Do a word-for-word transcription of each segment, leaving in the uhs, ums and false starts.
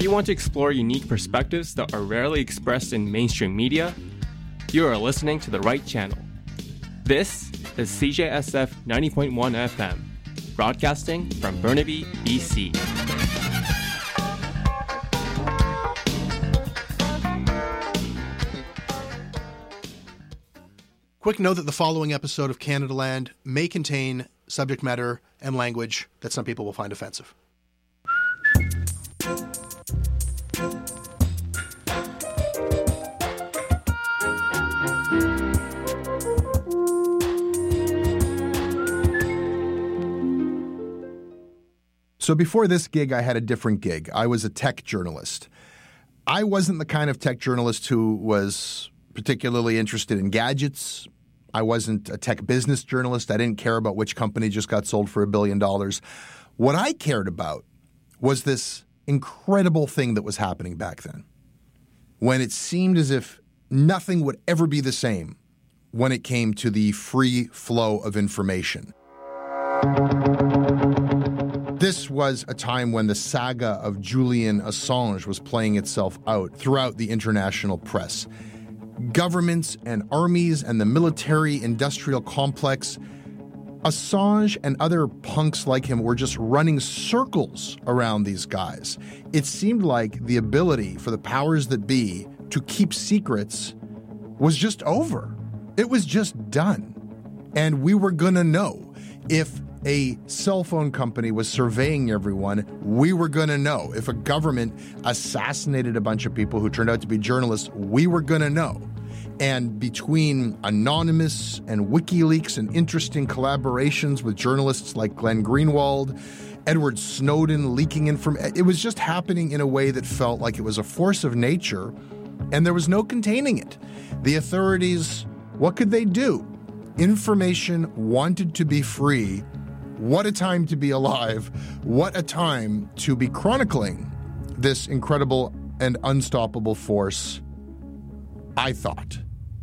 If you want to explore unique perspectives that are rarely expressed in mainstream media, you are listening to the right channel. This is C J S F ninety point one F M, broadcasting from Burnaby, B C. Quick note that the following episode of Canada Land may contain subject matter and language that some people will find offensive. So before this gig, I had a different gig. I was a tech journalist. I wasn't the kind of tech journalist who was particularly interested in gadgets. I wasn't a tech business journalist. I didn't care about which company just got sold for a billion dollars. What I cared about was this incredible thing that was happening back then, when it seemed as if nothing would ever be the same when it came to the free flow of information. This was a time when the saga of Julian Assange was playing itself out throughout the international press. Governments and armies and the military-industrial complex, Assange and other punks like him were just running circles around these guys. It seemed like the ability for the powers that be to keep secrets was just over. It was just done. And we were going to know. If a cell phone company was surveying everyone, we were going to know. If a government assassinated a bunch of people who turned out to be journalists, we were going to know. And between Anonymous and WikiLeaks and interesting collaborations with journalists like Glenn Greenwald, Edward Snowden leaking information, it was just happening in a way that felt like it was a force of nature, and there was no containing it. The authorities, what could they do? Information wanted to be free. What a time to be alive. What a time to be chronicling this incredible and unstoppable force, I thought.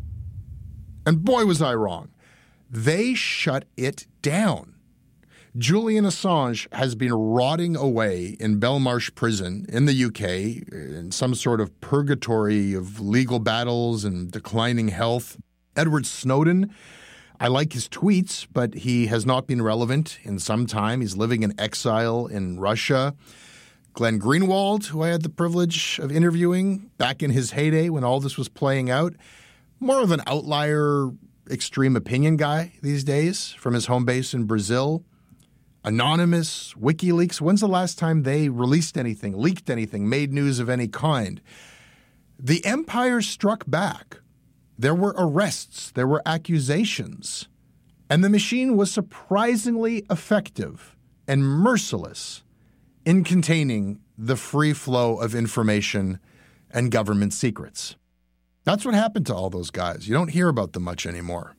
And boy, was I wrong. They shut it down. Julian Assange has been rotting away in Belmarsh prison in the U K in some sort of purgatory of legal battles and declining health. Edward Snowden, I like his tweets, but he has not been relevant in some time. He's living in exile in Russia. Glenn Greenwald, who I had the privilege of interviewing back in his heyday when all this was playing out, more of an outlier, extreme opinion guy these days from his home base in Brazil. Anonymous, WikiLeaks, when's the last time they released anything, leaked anything, made news of any kind? The empire struck back. There were arrests, there were accusations, and the machine was surprisingly effective and merciless in containing the free flow of information and government secrets. That's what happened to all those guys. You don't hear about them much anymore.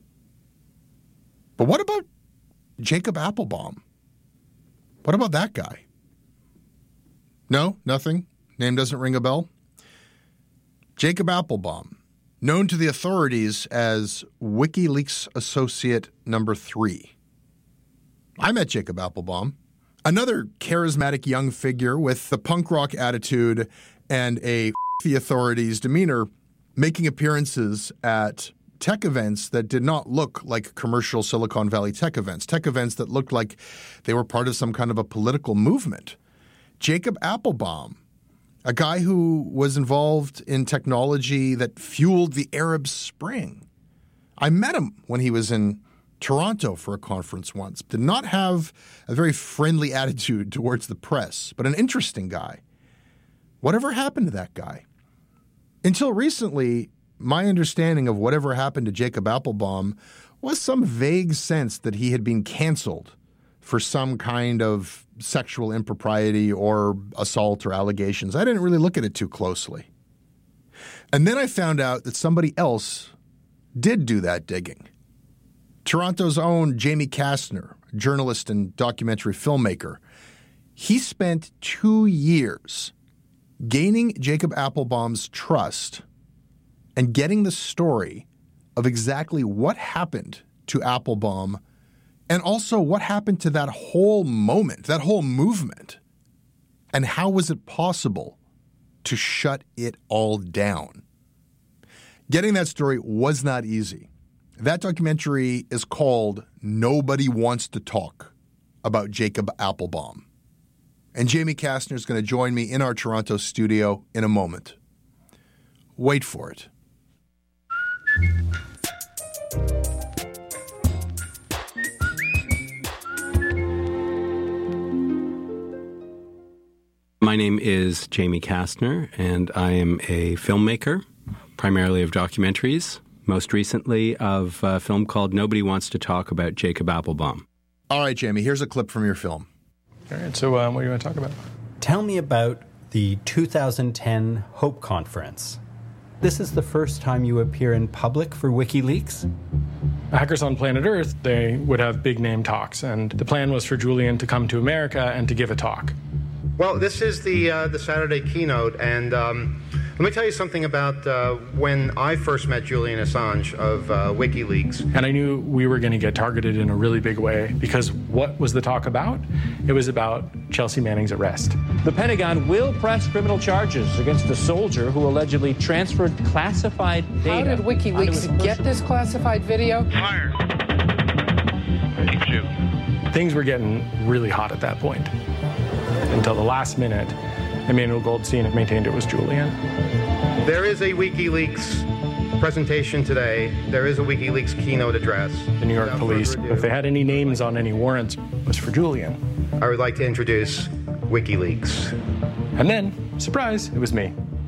But what about Jacob Appelbaum? What about that guy? No, nothing? Name doesn't ring a bell? Jacob Appelbaum, known to the authorities as WikiLeaks associate number three. I met Jacob Appelbaum, another charismatic young figure with the punk rock attitude and a f- the authorities demeanor, making appearances at tech events that did not look like commercial Silicon Valley tech events, tech events that looked like they were part of some kind of a political movement. Jacob Appelbaum, a guy who was involved in technology that fueled the Arab Spring. I met him when he was in Toronto for a conference once. Did not have a very friendly attitude towards the press, but an interesting guy. Whatever happened to that guy? Until recently, my understanding of whatever happened to Jacob Appelbaum was some vague sense that he had been canceled for some kind of sexual impropriety or assault or allegations. I didn't really look at it too closely. And then I found out that somebody else did do that digging. Toronto's own Jamie Kastner, journalist and documentary filmmaker, he spent two years gaining Jacob Appelbaum's trust and getting the story of exactly what happened to Appelbaum and also what happened to that whole moment, that whole movement, and how was it possible to shut it all down. Getting that story was not easy. That documentary is called Nobody Wants to Talk, about Jacob Appelbaum. And Jamie Kastner is going to join me in our Toronto studio in a moment. Wait for it. My name is Jamie Kastner, and I am a filmmaker, primarily of documentaries, most recently of a film called Nobody Wants to Talk, about Jacob Appelbaum. All right, Jamie, here's a clip from your film. All right, so um, what do you want to talk about? Tell me about the two thousand ten Hope Conference. This is the first time you appear in public for WikiLeaks? Hackers on Planet Earth, they would have big name talks, and the plan was for Julian to come to America and to give a talk. Well, this is the uh, the Saturday keynote, and um, let me tell you something about uh, when I first met Julian Assange of uh, WikiLeaks. And I knew we were going to get targeted in a really big way, because what was the talk about? It was about Chelsea Manning's arrest. The Pentagon will press criminal charges against a soldier who allegedly transferred classified data. How did WikiLeaks get this classified video? Fire. Keep shooting. Things were getting really hot at that point. Until the last minute, Emmanuel Goldstein maintained it was Julian. There is a WikiLeaks presentation today. There is a WikiLeaks keynote address. The New York police, if they had any names on any warrants, it was for Julian. I would like to introduce WikiLeaks. And then, surprise, it was me.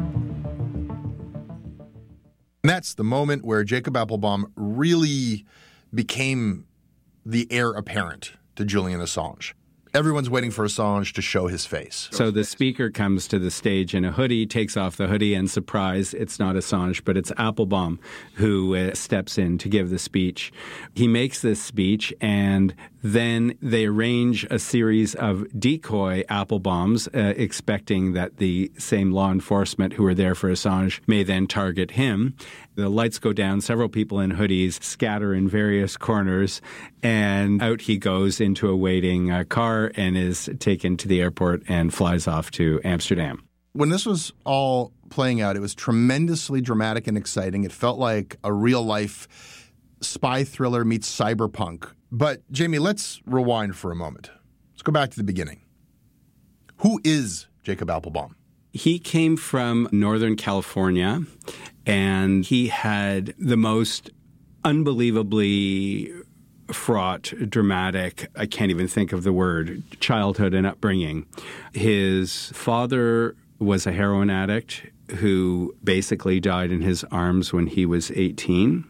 And that's the moment where Jacob Appelbaum really became the heir apparent to Julian Assange. Everyone's waiting for Assange to show his face. So the speaker comes to the stage in a hoodie, takes off the hoodie, and surprise, it's not Assange, but it's Appelbaum who uh, steps in to give the speech. He makes this speech, and then they arrange a series of decoy Appelbaums, uh, expecting that the same law enforcement who were there for Assange may then target him. The lights go down, several people in hoodies scatter in various corners, and out he goes into a waiting uh, car and is taken to the airport and flies off to Amsterdam. When this was all playing out, it was tremendously dramatic and exciting. It felt like a real-life spy thriller meets cyberpunk. But, Jamie, let's rewind for a moment. Let's go back to the beginning. Who is Jacob Appelbaum? He came from Northern California, and he had the most unbelievably fraught, dramatic, I can't even think of the word, childhood and upbringing. His father was a heroin addict who basically died in his arms when he was eighteen.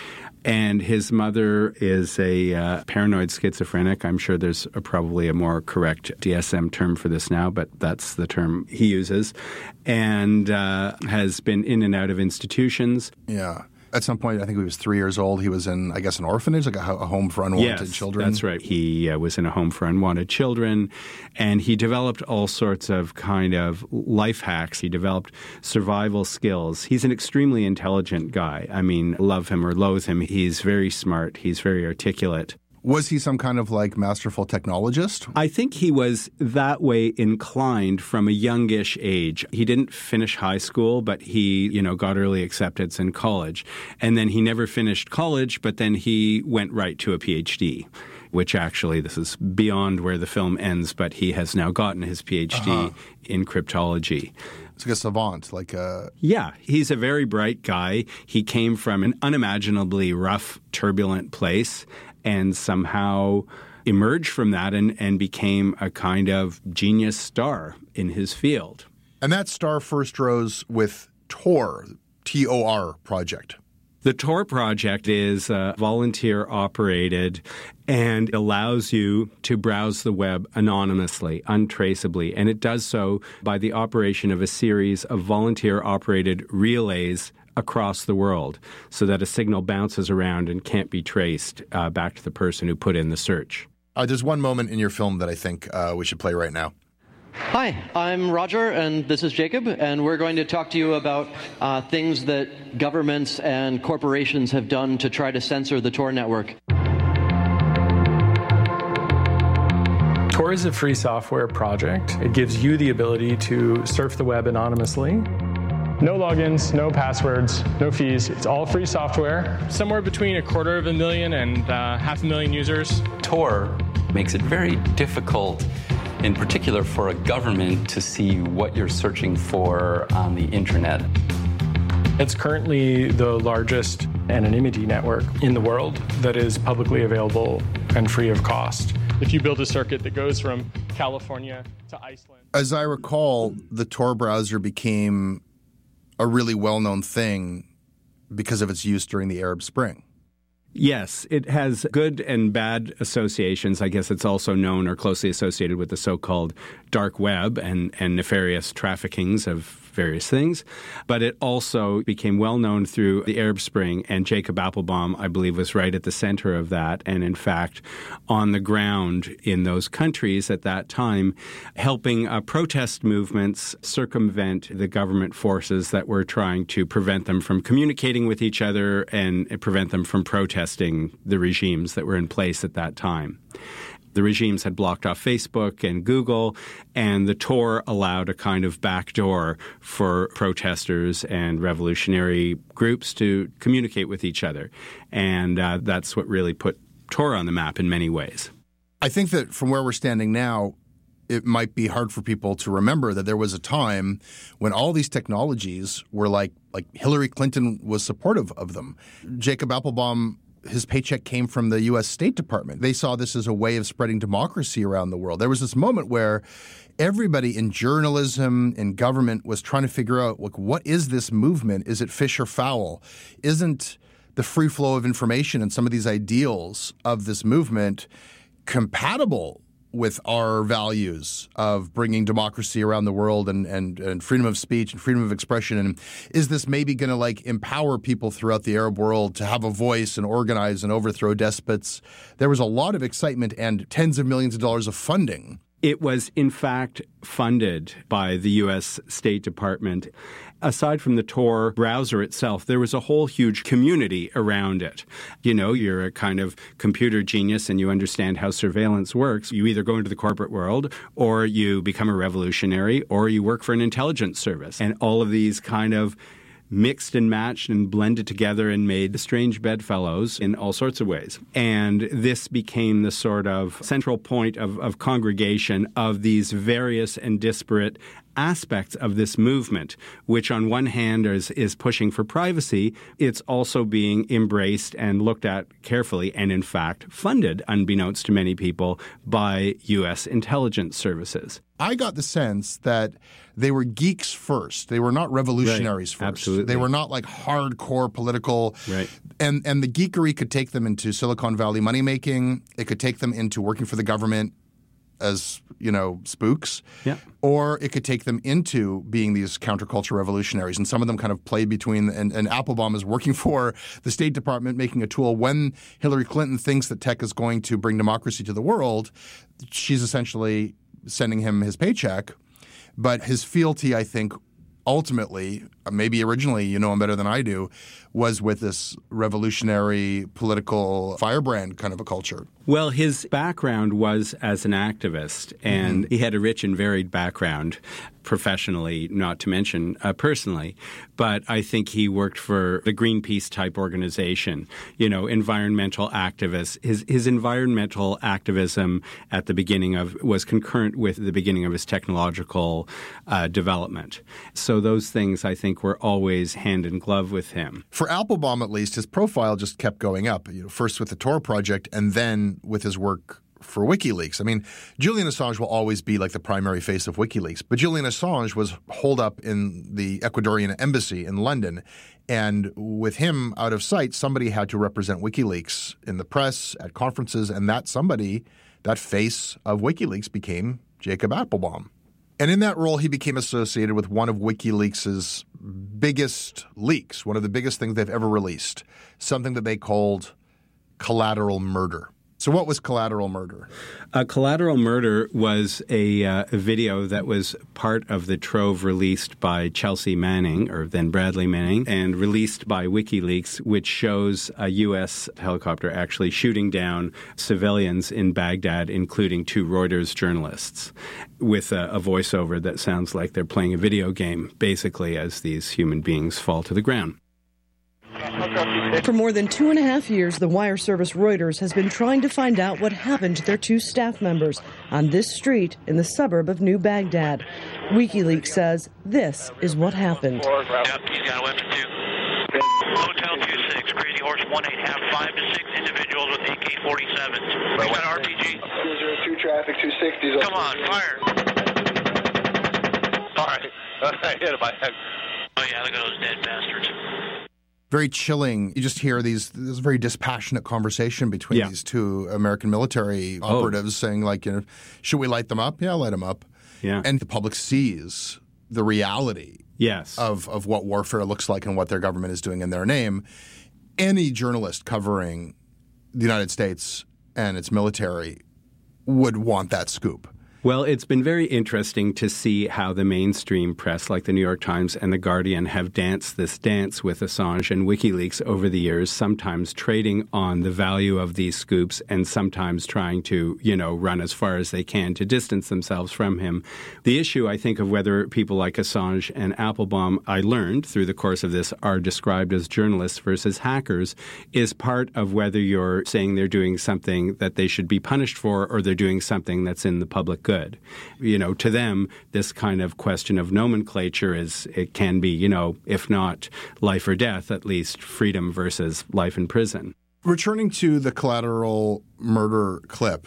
And his mother is a uh, paranoid schizophrenic. I'm sure there's a, probably a more correct D S M term for this now, but that's the term he uses, and uh, has been in and out of institutions. Yeah. At some point, I think he was three years old. He was in, I guess, an orphanage, like a, a home for unwanted yes, children. That's right. He uh, was in a home for unwanted children, and he developed all sorts of kind of life hacks. He developed survival skills. He's an extremely intelligent guy. I mean, love him or loathe him, he's very smart. He's very articulate. Was he some kind of like masterful technologist? I think he was that way inclined from a youngish age. He didn't finish high school, but he, you know, got early acceptance in college. And then he never finished college, but then he went right to a P H D, which actually, this is beyond where the film ends, but he has now gotten his P H D uh-huh. in cryptology. It's like a savant, like a... Yeah, he's a very bright guy. He came from an unimaginably rough, turbulent place, and somehow emerged from that and, and became a kind of genius star in his field. And that star first rose with Tor, T O R project. The Tor project is uh, volunteer-operated and allows you to browse the web anonymously, untraceably, and it does so by the operation of a series of volunteer-operated relays across the world so that a signal bounces around and can't be traced uh, back to the person who put in the search. Uh, there's one moment in your film that I think uh, we should play right now. Hi, I'm Roger, and this is Jacob, and we're going to talk to you about uh, things that governments and corporations have done to try to censor the Tor network. Tor Tor is a free software project. It gives you the ability to surf the web anonymously. No logins, no passwords, no fees. It's all free software. Somewhere between a quarter of a million and uh, half a million users. Tor makes it very difficult, in particular for a government, to see what you're searching for on the internet. It's currently the largest anonymity network in the world that is publicly available and free of cost. If you build a circuit that goes from California to Iceland. As I recall, the Tor browser became a really well-known thing because of its use during the Arab Spring. Yes, it has good and bad associations. I guess it's also known or closely associated with the so-called dark web and, and nefarious traffickings of various things. But it also became well known through the Arab Spring, and Jacob Appelbaum, I believe, was right at the center of that. And in fact, on the ground in those countries at that time, helping uh, protest movements circumvent the government forces that were trying to prevent them from communicating with each other and prevent them from protesting the regimes that were in place at that time. The regimes had blocked off Facebook and Google, and the Tor allowed a kind of backdoor for protesters and revolutionary groups to communicate with each other. And uh, that's what really put Tor on the map in many ways. I think that from where we're standing now, it might be hard for people to remember that there was a time when all these technologies were like, like Hillary Clinton was supportive of them. Jacob Appelbaum, his paycheck came from the U S State Department. They saw this as a way of spreading democracy around the world. There was this moment where everybody in journalism, in government, was trying to figure out, like, what is this movement? Is it fish or fowl? Isn't the free flow of information and some of these ideals of this movement compatible with our values of bringing democracy around the world and, and, and freedom of speech and freedom of expression? And is this maybe going to like empower people throughout the Arab world to have a voice and organize and overthrow despots? There was a lot of excitement and tens of millions of dollars of funding. It was, in fact, funded by the U S State Department. Aside from the Tor browser itself, there was a whole huge community around it. You know, you're a kind of computer genius and you understand how surveillance works. You either go into the corporate world or you become a revolutionary or you work for an intelligence service. And all of these kind of mixed and matched and blended together and made strange bedfellows in all sorts of ways. And this became the sort of central point of, of congregation of these various and disparate aspects of this movement, which on one hand is, is pushing for privacy. It's also being embraced and looked at carefully and, in fact, funded, unbeknownst to many people, by U S intelligence services. I got the sense that they were geeks first. They were not revolutionaries right. first. Absolutely. They were not like hardcore political. Right. And, and the geekery could take them into Silicon Valley money making. It could take them into working for the government as, you know, spooks. Yeah. Or it could take them into being these counterculture revolutionaries. And some of them kind of played between, and, and Appelbaum is working for the State Department, making a tool. When Hillary Clinton thinks that tech is going to bring democracy to the world, she's essentially sending him his paycheck. But his fealty, I think, ultimately, maybe originally, you know him better than I do, was with this revolutionary political firebrand kind of a culture. Well, his background was as an activist, and mm-hmm. he had a rich and varied background professionally, not to mention uh, personally. But I think he worked for the Greenpeace-type organization, you know, environmental activists. His, his environmental activism at the beginning of was concurrent with the beginning of his technological uh, development. So those things, I think, were always hand in glove with him. For Appelbaum, at least, his profile just kept going up, you know, first with the Tor project and then with his work for WikiLeaks. I mean, Julian Assange will always be like the primary face of WikiLeaks, but Julian Assange was holed up in the Ecuadorian embassy in London, and with him out of sight, somebody had to represent WikiLeaks in the press, at conferences, and that somebody, that face of WikiLeaks became Jacob Appelbaum. And in that role, he became associated with one of WikiLeaks' biggest leaks, one of the biggest things they've ever released, something that they called collateral murder. So what was Collateral Murder? Uh, Collateral Murder was a, uh, a video that was part of the trove released by Chelsea Manning, or then Bradley Manning, and released by WikiLeaks, which shows a U S helicopter actually shooting down civilians in Baghdad, including two Reuters journalists, with a, a voiceover that sounds like they're playing a video game, basically, as these human beings fall to the ground. For more than two and a half years, the wire service Reuters has been trying to find out what happened to their two staff members on this street in the suburb of New Baghdad. WikiLeaks says this is what happened. Yep, he's got a weapon too. Hotel two six, Crazy Horse one eight, have five to six individuals with A K forty-sevens. We got R P G. two zero two traffic, two sixty. Come on, fire. All right. I hit him. Oh, yeah, look at those dead bastards. Very chilling. You just hear these this very dispassionate conversation between yeah. these two American military operatives oh. saying, like, you know, should we light them up? Yeah, light them up. Yeah. And the public sees the reality yes. of, of what warfare looks like and what their government is doing in their name. Any journalist covering the United States and its military would want that scoop. Well, it's been very interesting to see how the mainstream press, like the New York Times and the Guardian, have danced this dance with Assange and WikiLeaks over the years, sometimes trading on the value of these scoops and sometimes trying to, you know, run as far as they can to distance themselves from him. The issue, I think, of whether people like Assange and Applebaum, I learned through the course of this, are described as journalists versus hackers, is part of whether you're saying they're doing something that they should be punished for or they're doing something that's in the public good. Good. You know, to them, this kind of question of nomenclature is, it can be, you know, if not life or death, at least freedom versus life in prison. Returning to the Collateral Murder clip,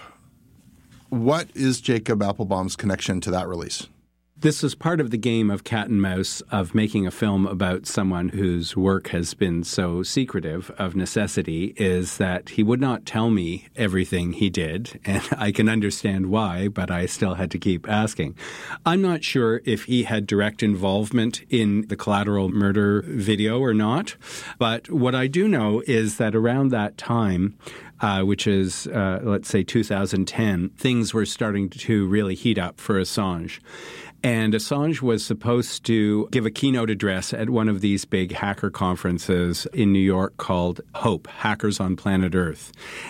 what is Jacob Applebaum's connection to that release? This is part of the game of cat and mouse of making a film about someone whose work has been so secretive of necessity, is that he would not tell me everything he did, and I can understand why, but I still had to keep asking. I'm not sure if he had direct involvement in the Collateral Murder video or not, but what I do know is that around that time, Uh, which is, uh, let's say, two thousand ten, things were starting to really heat up for Assange. And Assange was supposed to give a keynote address at one of these big hacker conferences in New York called HOPE, Hackers on Planet Earth.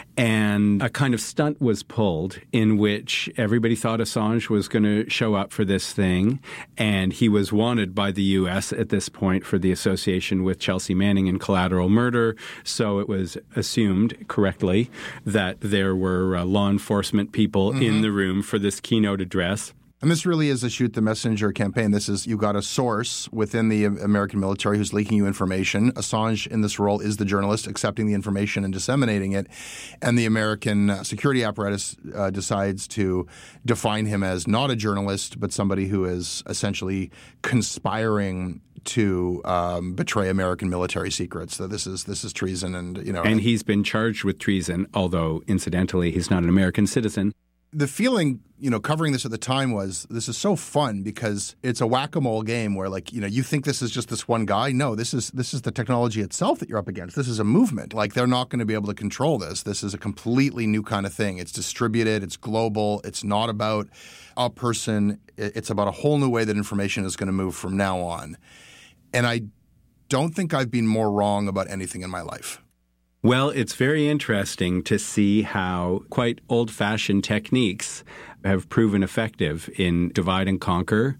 And a kind of stunt was pulled in which everybody thought Assange was going to show up for this thing. And he was wanted by the U S at this point for the association with Chelsea Manning and Collateral Murder. So it was assumed correctly that there were uh, law enforcement people mm-hmm. in the room for this keynote address. And this really is a shoot the messenger campaign. This is, you got a source within the American military who's leaking you information. Assange in this role is the journalist accepting the information and disseminating it. And the American security apparatus uh, decides to define him as not a journalist, but somebody who is essentially conspiring to um, betray American military secrets. So this is this is treason, and you know. And he's been charged with treason, although incidentally he's not an American citizen. The feeling, you know, covering this at the time was, this is so fun because it's a whack-a-mole game where, like, you know, you think this is just this one guy. No, this is this is the technology itself that you're up against. This is a movement. Like, they're not going to be able to control this. This is a completely new kind of thing. It's distributed. It's global. It's not about a person. It's about a whole new way that information is going to move from now on. And I don't think I've been more wrong about anything in my life. Well, it's very interesting to see how quite old-fashioned techniques have proven effective in divide and conquer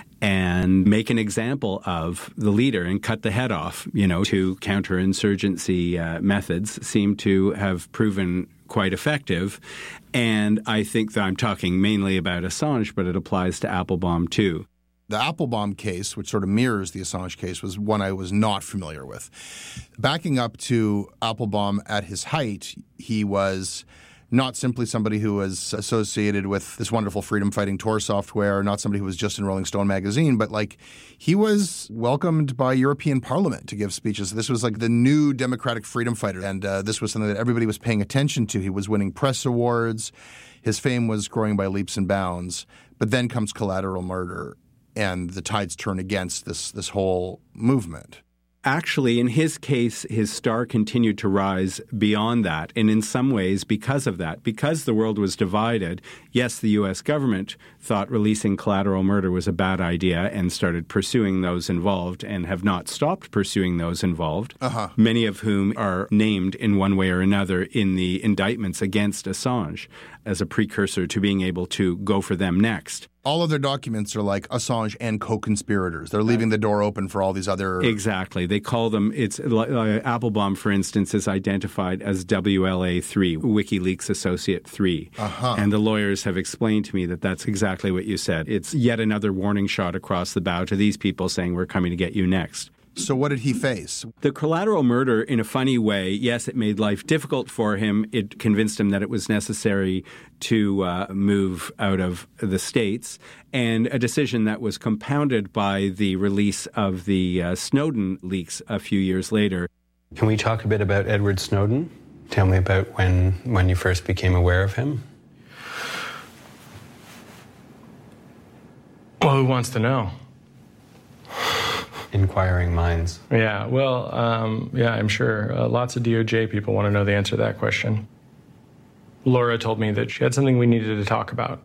and make an example of the leader and cut the head off. You know, two counterinsurgency uh, methods seem to have proven quite effective. And I think that I'm talking mainly about Assange, but it applies to Applebaum too. The Applebaum case, which sort of mirrors the Assange case, was one I was not familiar with. Backing up to Applebaum at his height, he was not simply somebody who was associated with this wonderful freedom-fighting Tor software, not somebody who was just in Rolling Stone magazine, but like he was welcomed by European Parliament to give speeches. This was like the new democratic freedom fighter, and uh, this was something that everybody was paying attention to. He was winning press awards. His fame was growing by leaps and bounds. But then comes Collateral Murder, and the tides turn against this this whole movement. Actually, in his case, his star continued to rise beyond that. And in some ways, because of that, because the world was divided, yes, the U S government thought releasing Collateral Murder was a bad idea and started pursuing those involved and have not stopped pursuing those involved, uh-huh. many of whom are named in one way or another in the indictments against Assange as a precursor to being able to go for them next. All of their documents are like Assange and co-conspirators. They're leaving the door open for all these other... Exactly. They call them, it's uh, Applebaum, for instance, is identified as W L A three, WikiLeaks Associate three. Uh-huh. And the lawyers have explained to me that that's exactly what you said. It's yet another warning shot across the bow to these people saying, we're coming to get you next. So what did he face? The Collateral Murder, in a funny way, yes, it made life difficult for him. It convinced him that it was necessary to uh, move out of the States, and a decision that was compounded by the release of the uh, Snowden leaks a few years later. Can we talk a bit about Edward Snowden? Tell me about when, when you first became aware of him. Well, who wants to know? Inquiring minds. Yeah, well, um, yeah, I'm sure uh, lots of D O J people want to know the answer to that question. Laura told me that she had something we needed to talk about.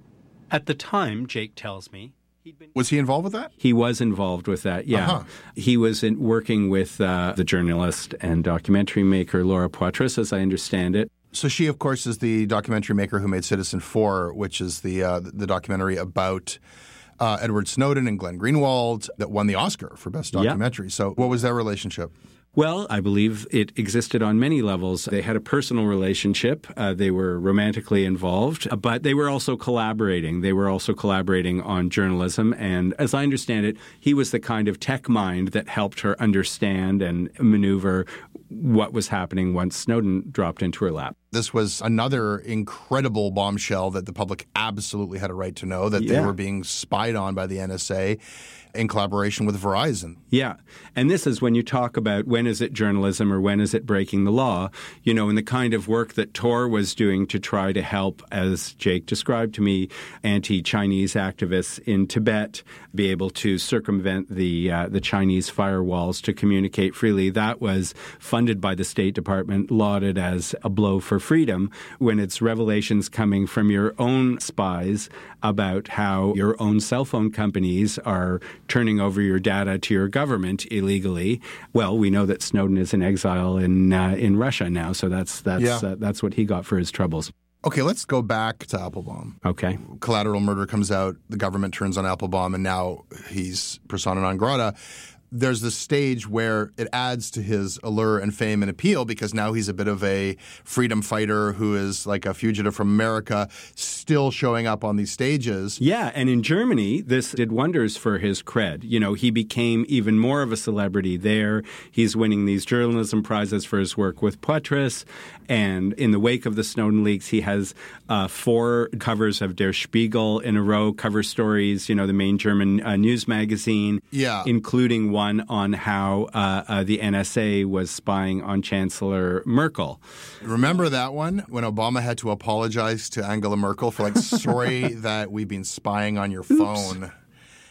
At the time, Jake tells me, was he involved with that? He was involved with that, yeah. Uh-huh. He was in, working with uh, the journalist and documentary maker Laura Poitras, as I understand it. So she, of course, is the documentary maker who made Citizen Four, which is the uh, the documentary about uh, Edward Snowden and Glenn Greenwald that won the Oscar for Best Documentary. Yeah. So what was their relationship? Well, I believe it existed on many levels. They had a personal relationship. Uh, they were romantically involved, but they were also collaborating. They were also collaborating on journalism. And as I understand it, he was the kind of tech mind that helped her understand and maneuver what was happening once Snowden dropped into her lap. This was another incredible bombshell that the public absolutely had a right to know, that yeah. they were being spied on by the N S A in collaboration with Verizon. Yeah. And this is when you talk about when is it journalism or when is it breaking the law, you know, in the kind of work that Tor was doing to try to help, as Jake described to me, anti-Chinese activists in Tibet be able to circumvent the uh, the Chinese firewalls to communicate freely. That was funded by the State Department, lauded as a blow for freedom, when it's revelations coming from your own spies about how your own cell phone companies are turning over your data to your government illegally. Well, we know that Snowden is in exile in uh, in Russia now, so that's that's yeah. uh, that's what he got for his troubles. Okay, let's go back to Applebaum. Okay. Collateral Murder comes out, the government turns on Applebaum, and now he's persona non grata. There's this stage where it adds to his allure and fame and appeal because now he's a bit of a freedom fighter who is like a fugitive from America, still showing up on these stages. Yeah, and in Germany, this did wonders for his cred. You know, he became even more of a celebrity there. He's winning these journalism prizes for his work with Poitras. And in the wake of the Snowden leaks, he has uh, four covers of Der Spiegel in a row, cover stories, you know, the main German uh, news magazine, yeah. including one one on how uh, uh, the N S A was spying on Chancellor Merkel. Remember that one when Obama had to apologize to Angela Merkel for like, sorry that we've been spying on your phone. Oops.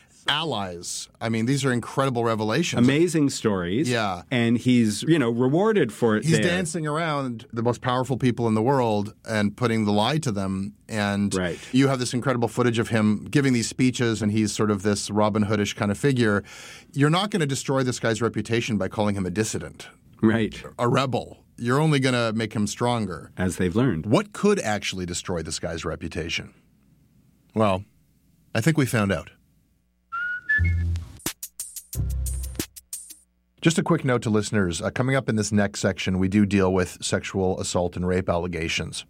Allies. I mean, these are incredible revelations. Amazing stories. Yeah. And he's, you know, rewarded for it. He's there. dancing around the most powerful people in the world and putting the lie to them. And right. you have this incredible footage of him giving these speeches, and he's sort of this Robin Hoodish kind of figure. You're not going to destroy this guy's reputation by calling him a dissident. Right. A rebel. You're only going to make him stronger. As they've learned. What could actually destroy this guy's reputation? Well, I think we found out. Just a quick note to listeners. Uh, coming up in this next section, we do deal with sexual assault and rape allegations.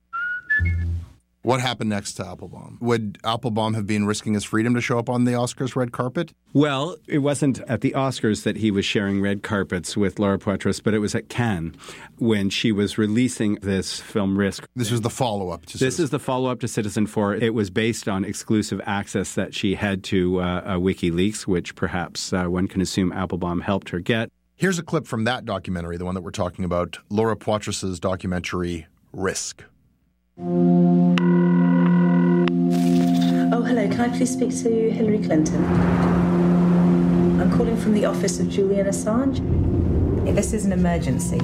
What happened next to Applebaum? Would Applebaum have been risking his freedom to show up on the Oscars red carpet? Well, it wasn't at the Oscars that he was sharing red carpets with Laura Poitras, but it was at Cannes when she was releasing this film Risk. This was the follow-up to This Citizen. is the follow-up to Citizen Four. It was based on exclusive access that she had to uh, uh, WikiLeaks, which perhaps uh, one can assume Applebaum helped her get. Here's a clip from that documentary, the one that we're talking about, Laura Poitras' documentary Risk. Oh, hello. Can I please speak to Hillary Clinton? I'm I'm calling from the office of Julian Assange. This is an emergency.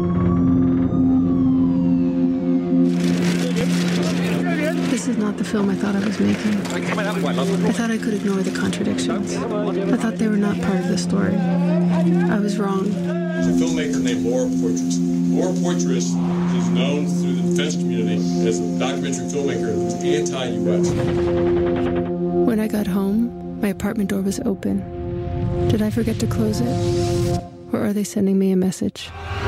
This is not the film I thought I was making. I thought I could ignore the contradictions. I thought they were not part of the story. I was wrong. There's a filmmaker named Laura Poitras. Laura Poitras is known through the defense community as a documentary filmmaker who's anti-U S. When I got home, my apartment door was open. Did I forget to close it? Or are they sending me a message?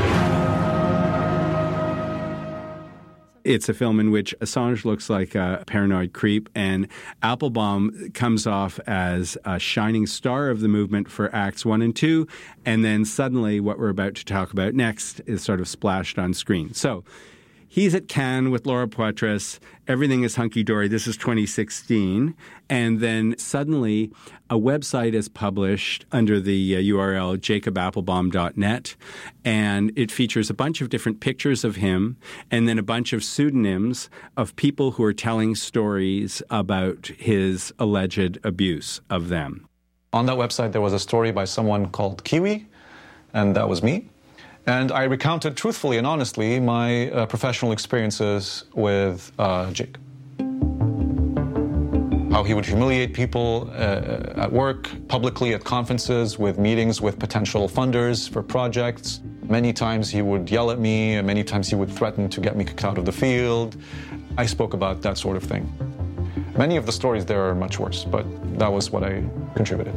It's a film in which Assange looks like a paranoid creep, and Applebaum comes off as a shining star of the movement for Acts one and two, and then suddenly what we're about to talk about next is sort of splashed on screen. So he's at Cannes with Laura Poitras. Everything is hunky-dory. This is twenty sixteen. And then suddenly a website is published under the uh, U R L jacob applebaum dot net. And it features a bunch of different pictures of him and then a bunch of pseudonyms of people who are telling stories about his alleged abuse of them. On that website, there was a story by someone called Kiwi, and that was me. And I recounted truthfully and honestly my uh, professional experiences with uh, Jake. How he would humiliate people uh, at work, publicly at conferences, with meetings with potential funders for projects. Many times he would yell at me, and many times he would threaten to get me kicked out of the field. I spoke about that sort of thing. Many of the stories there are much worse, but that was what I contributed.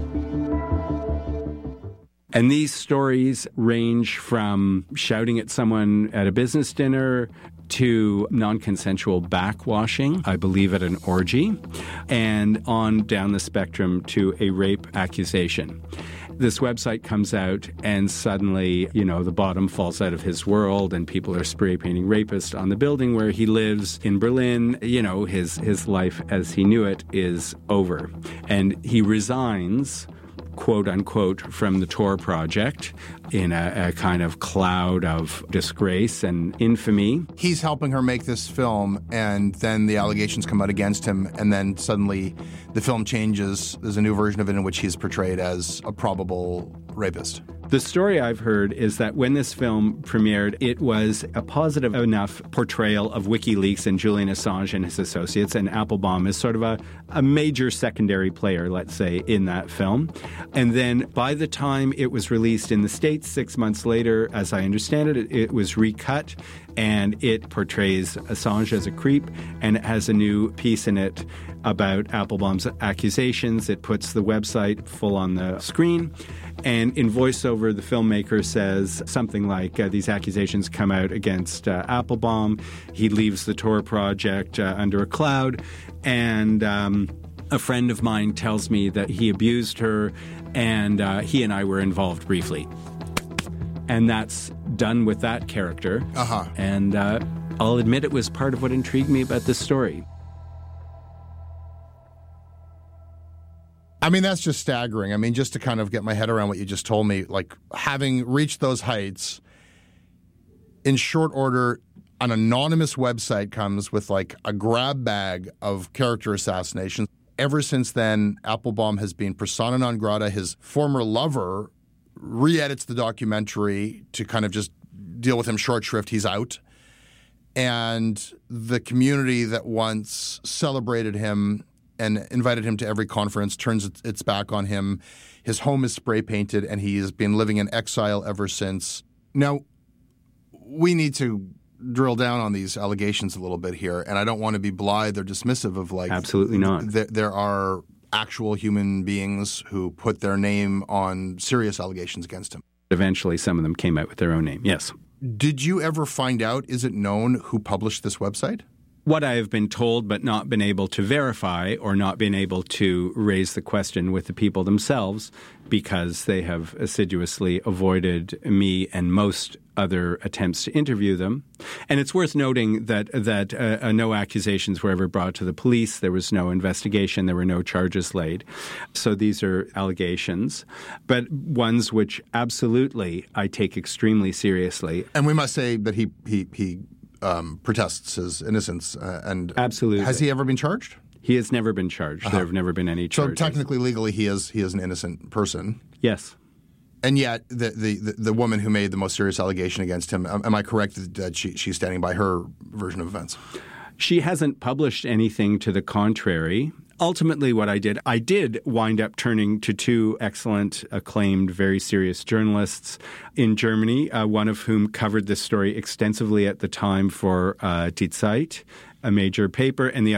And these stories range from shouting at someone at a business dinner to non-consensual backwashing, I believe at an orgy, and on down the spectrum to a rape accusation. This website comes out and suddenly, you know, the bottom falls out of his world and people are spray painting rapist on the building where he lives in Berlin. You know, his, his life as he knew it is over. And he resigns, quote unquote, from the Tor project in a, a kind of cloud of disgrace and infamy. He's helping her make this film, and then the allegations come out against him, and then suddenly the film changes. There's a new version of it in which he's portrayed as a probable rapist. The story I've heard is that when this film premiered, it was a positive enough portrayal of WikiLeaks and Julian Assange and his associates, and Applebaum is sort of a, a major secondary player, let's say, in that film. And then by the time it was released in the States, six months later, as I understand it, it, it was recut, and it portrays Assange as a creep, and it has a new piece in it about Applebaum's accusations. It puts the website full on the screen. And in voiceover, the filmmaker says something like, uh, these accusations come out against uh, Applebaum. He leaves the Tor project uh, under a cloud. And um, a friend of mine tells me that he abused her, and uh, he and I were involved briefly. And that's done with that character. Uh-huh. And uh, I'll admit it was part of what intrigued me about this story. I mean, that's just staggering. I mean, just to kind of get my head around what you just told me, like having reached those heights, in short order, an anonymous website comes with like a grab bag of character assassinations. Ever since then, Applebaum has been persona non grata. His former lover re-edits the documentary to kind of just deal with him short shrift. He's out. And the community that once celebrated him and invited him to every conference turns its back on him. His home is spray painted, and he has been living in exile ever since. Now, we need to drill down on these allegations a little bit here, and I don't want to be blithe or dismissive of like... Absolutely not. Th- there are actual human beings who put their name on serious allegations against him. Eventually, some of them came out with their own name, yes. Did you ever find out, is it known who published this website? What I have been told but not been able to verify, or not been able to raise the question with the people themselves, because they have assiduously avoided me and most other attempts to interview them. And it's worth noting that that uh, uh, no accusations were ever brought to the police. There was no investigation. There were no charges laid. So these are allegations, but ones which absolutely I take extremely seriously. And we must say that he he he um, protests his innocence. Uh, and absolutely. Has he ever been charged? He has never been charged. Uh-huh. There have never been any charges. So technically, legally, he is he is an innocent person. Yes. And yet, the, the, the, the woman who made the most serious allegation against him, am I correct that she, she's standing by her version of events? She hasn't published anything to the contrary. Ultimately, what I did, I did wind up turning to two excellent, acclaimed, very serious journalists in Germany, uh, one of whom covered this story extensively at the time for uh, Die Zeit, a major paper, and the